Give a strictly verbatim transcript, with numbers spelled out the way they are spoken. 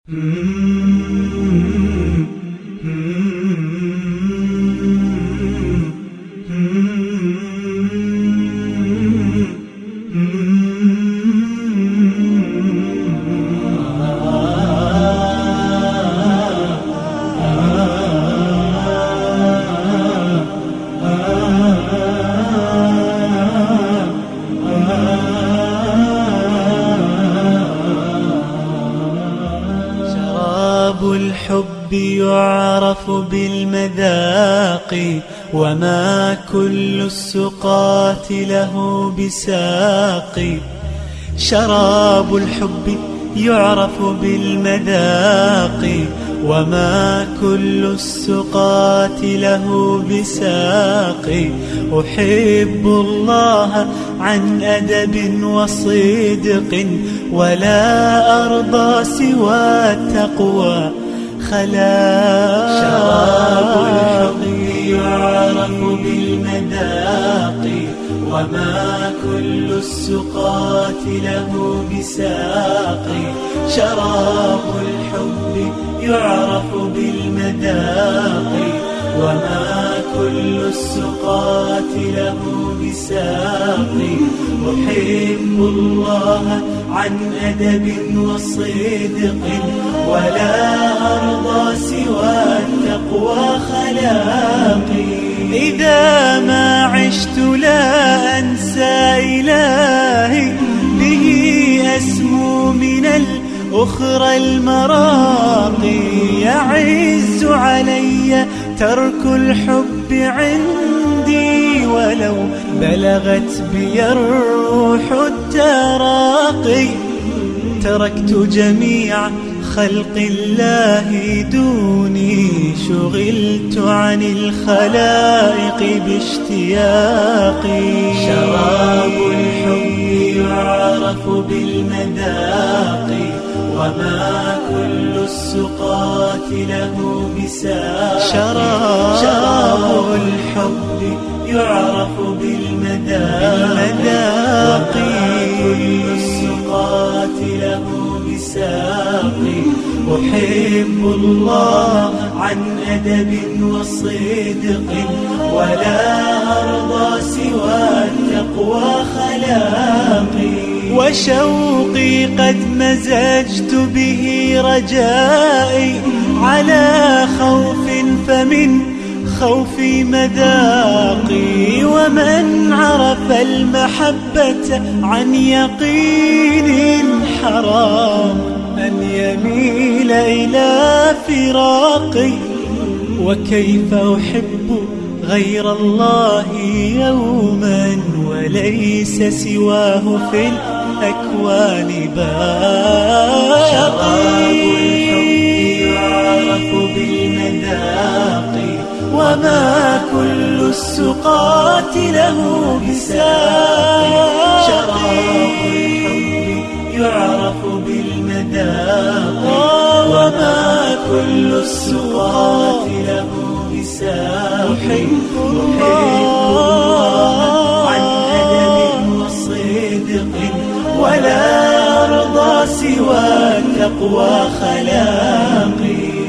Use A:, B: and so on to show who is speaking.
A: شراب الحب يعرف بالمذاق، وما كل السقاة له بساق. شراب الحب يعرف بالمذاق، وما كل السقاة له بساق. أحب الله عن أدب وصدق، ولا أرضى سوى التقوى خلاق. شراب الحب يعرف بالمذاق، وما كل السقاة له بساق. شراب الحب يعرف بالمذاق، وما كل السقاة له بساق. أحب الله عن أدب وصدق، ولا أرضى سوى التقوى خلاقي. إذا ما عشت لا أنسى إلهي، به أسمو من الأخرى المراقي. يعز علي ترك الحب عندي، ولو بلغت بي الروح التراقي. تركت جميع خلق الله دوني، شغلت عن الخلائق باشتياقي. شراب الحب يعرف بالمذاق، وما كل السقاة له بساق. شراب, شراب الحب يعرف بالمذاق، وما كل السقاة له بساق. أحب الله عن أدب وصدق، ولا أرضى سوى التقوى خلاقي. وشوقي قد مزجت به رجائي، على خوف فمن خوفي مذاقي. ومن عرف المحبة عن يقين، حرام أن يميل إلى فراقي. وكيف أحب غير الله يوما، وليس سواه في الأكوان باقي. شراب الحب يعرف بالمذاق، وما كل السقاة له بساق. شراب الحب يعرف بالمذاق، وما كل السقاة له بساق. أحب الله عن أدب وصدق، ولا أرضى سوى التقوى خلاقي.